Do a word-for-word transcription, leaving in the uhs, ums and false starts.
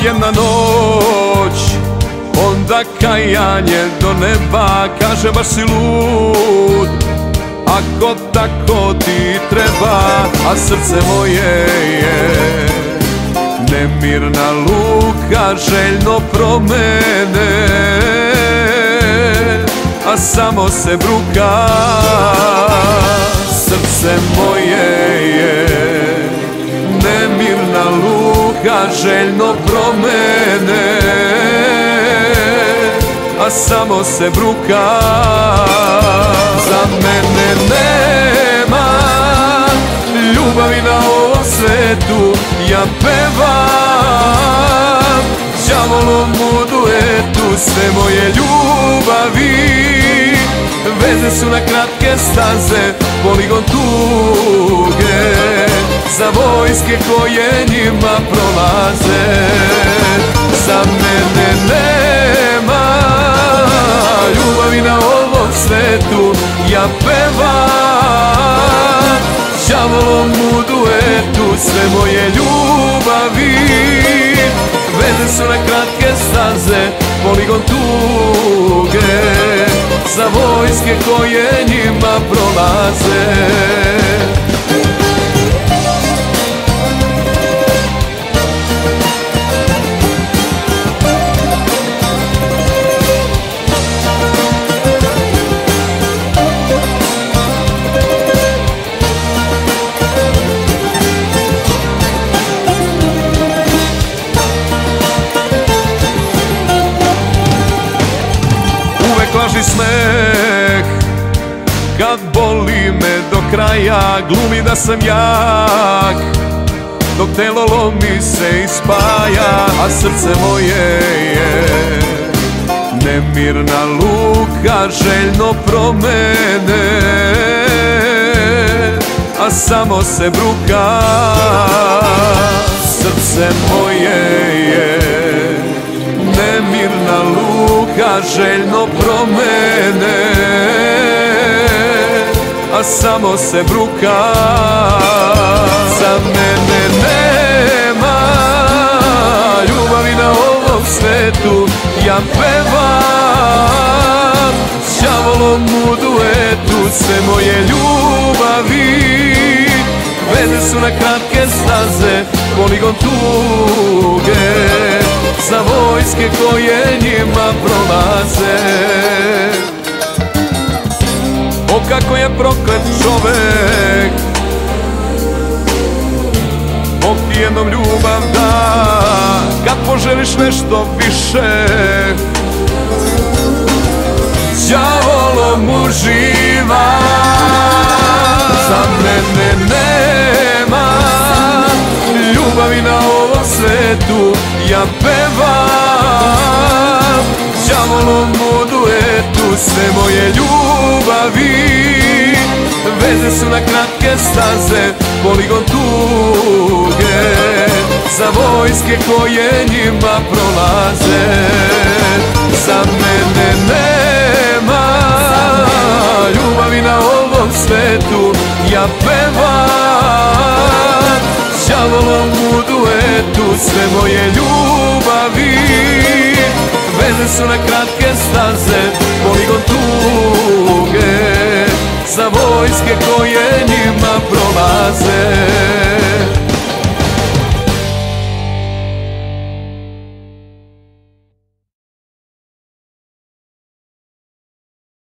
jedna noć, onda kajanje do neba. Kaže baš si lud, ako tako ti treba. A srce moje je nemirna luka, željno promene, a samo se bruka. Srce moje je nemirna luka, željno promene, a samo se bruka. Za mene nema ljubavi na ovom svetu, ja pevam đavolom u duetu. Sve moje ljubavi veze su na kratke staze, poligon tuge za vojske koje njima prolaze. Za mene nema ljubavi na ovom svetu, ja pevam đavolom u duetu. Sve moje ljubavi veze su na kratke staze, poligon tuge za vojske koje njima prolaze. Laži smeh kad boli me do kraja, glumi da sam jak dok telo lomi se i spaja. A srce moje je nemirna luka, željno promene, a samo se bruka. Srce moje je nemirna luka, željno promene, a samo se bruka. Za mene nema ljubavi na ovom svetu, ja pevam đavolom u duetu. Sve moje ljubavi veze su na kratke staze, poligon tuge za vojske koje njima prolaze. O kako je proklet čovek, Bog ti jednom ljubav da, kad poželiš nešto više, đavolom uživa. Za mene nema ljubavi na ovom svetu, ja pevam đavolom u duetu. Sve moje ljubavi veze su na kratke staze, poligon tuge za vojske koje njima prolaze. Za mene nema ljubavi na ovom svetu, ja pevam đavolom u duetu. Sve moje ljubavi veze su na kratke staze, poligon tuge za vojske koje njima prolaze.